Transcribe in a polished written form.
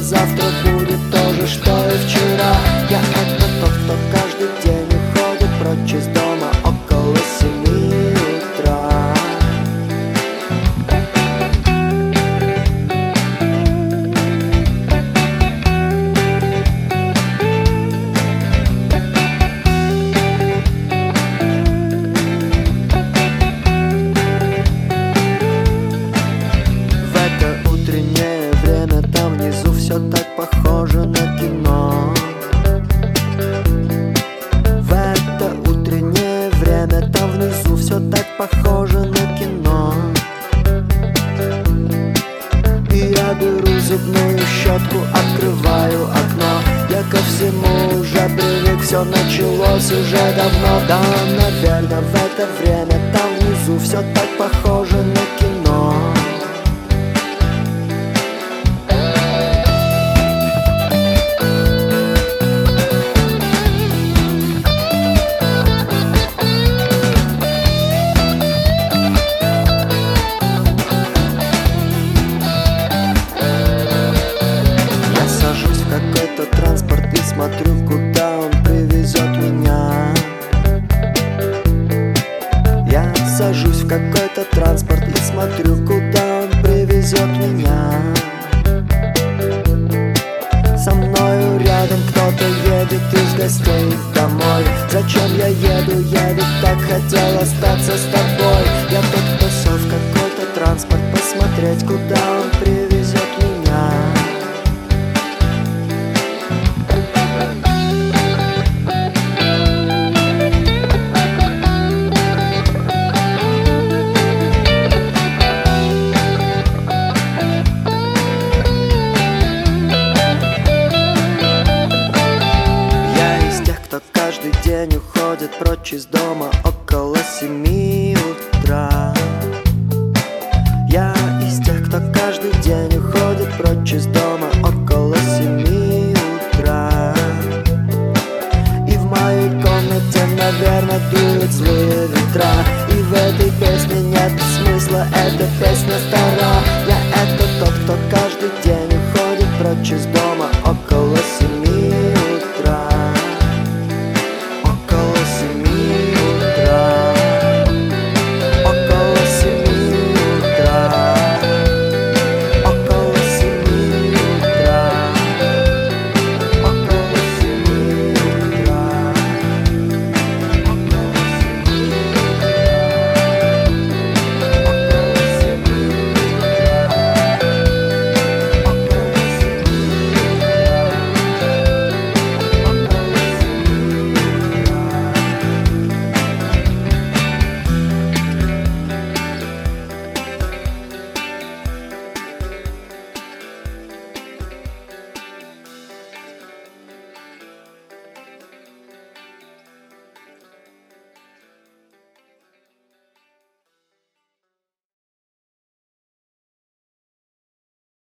завтра будет то же, что и вчера. Я это тот, кто каждый день уходит прочь из дома около 7 утра. Все так похоже на кино. В это утреннее время там внизу все так похоже на кино. И я беру зубную щетку, открываю окно. Я ко всему уже привык, все началось уже давно. Да, наверное, в это время там внизу все так похоже на кино. Транспорт и смотрю, куда он привезет меня. Я сажусь в какой-то транспорт и смотрю, куда он привезет меня. Со мною рядом кто-то едет из гостей домой. Зачем я еду? Я ведь так хотел остаться с тобой. Я тот, кто сел в какой-то транспорт посмотреть, куда он привезет меня. Каждый день уходит прочь из дома около 7 утра. Я из тех, кто каждый день уходит прочь из дома около 7 утра. И в моей комнате, наверное, дуют злые ветра. И в этой песне нет смысла, эта песня стара. Я это тот, кто каждый день уходит прочь из дома